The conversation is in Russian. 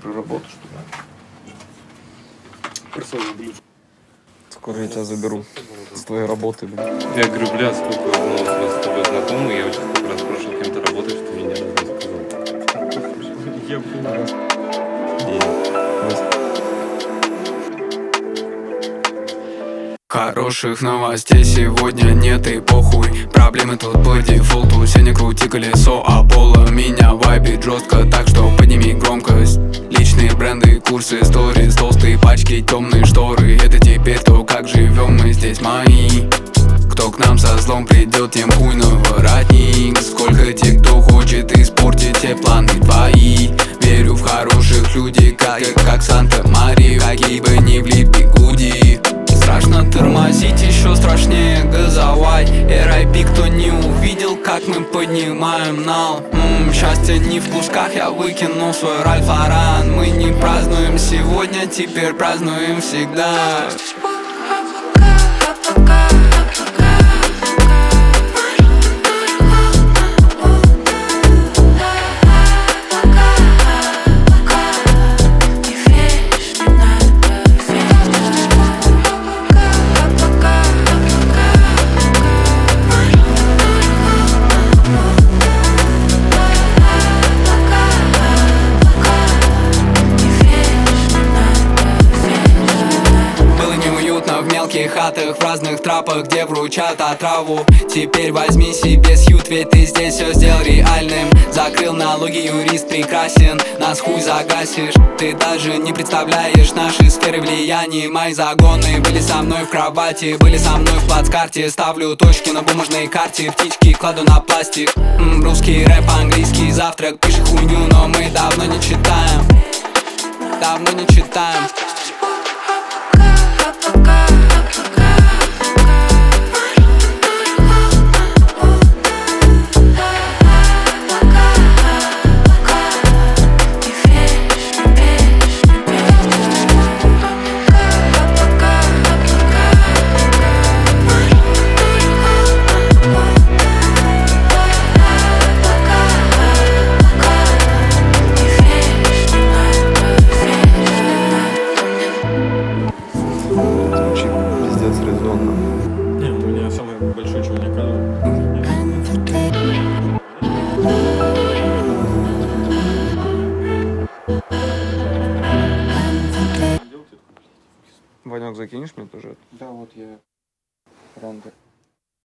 про работу, что ли? Скоро я тебя заберу с твоей работы, блин. Я говорю, бля, сколько мы просто с тобой знакомы, я очень сколько раз спрашивал, кем ты работаешь, ты мне ни разу не сказал. Я понял. Хороших новостей сегодня нет и похуй. Проблемы тут по дефолту. Сегодня крути колесо Аполло. Меня вайбит жестко, так что подними громкость. Личные бренды, курсы, сторис, толстые пачки, темные шторы. Это теперь то, как живем мы здесь, мои. Кто к нам со злом придет, тем хуй на воротник. Сколько тех, кто хочет испортить все планы твои. Верю в хороших людей, как Санта-Мария. Какие бы ни влипли гуди. Страшно тормозить, еще страшнее газовать. RIP, кто не увидел, как мы поднимаем нал. Счастье не в кусках, я выкинул свой Ральф Лоран. Мы не празднуем сегодня, теперь празднуем всегда. В мелких хатах, в разных трапах, где вручат отраву. Теперь возьми себе сьют, ведь ты здесь все сделал реальным. Закрыл налоги, юрист прекрасен, нас хуй загасишь. Ты даже не представляешь наши сферы влияния. Мои загоны были со мной в кровати, были со мной в плацкарте. Ставлю точки на бумажной карте, птички кладу на пластик. Русский рэп, английский завтрак, пишет хуйню, но мы давно не читаем. Давно не читаем. Пиздец резонно. Не, у меня самый большой, чего мне казалось. Ванек, закинешь мне тоже? Да, вот я рендер.